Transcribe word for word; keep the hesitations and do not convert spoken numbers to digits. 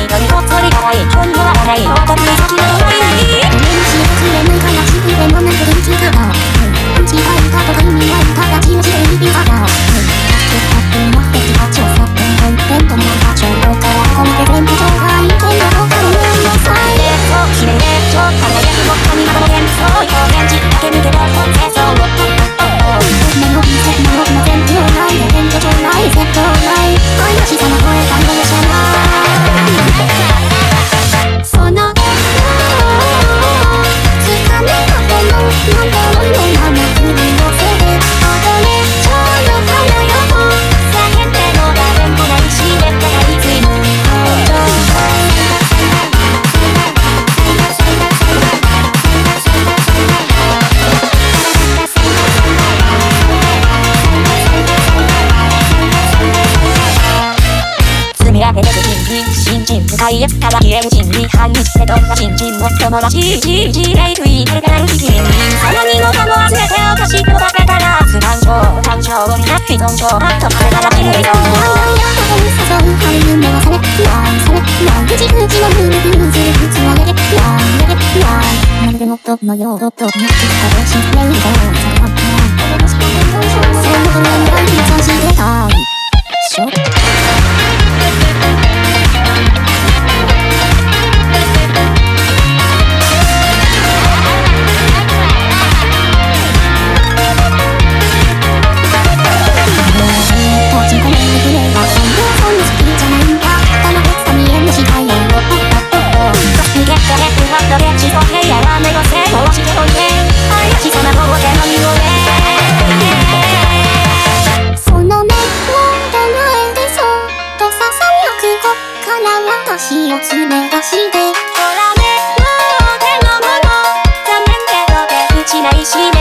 緑とそれがない本のはないのとに先のないごめんし忘れないからしくでもなく元気かなうんちがいたとか意味は形をしているさだ新深いやつから消える真理反日してどんな新人もっともらしいじじれいくいなるからる責任さらにもかも集めておかしく食べたら不感症感症になって依存症パッと食べたら死ぬ依存症誘う俳優もされ不安され不安口口のブルブルズルつなげれ不安やれ不安まるでもっとのようどっとなってきたでしめるぞさらっとそのことには気持ちしてたしょ私を詰め出してほらねもう手のもの残念けど出口ないし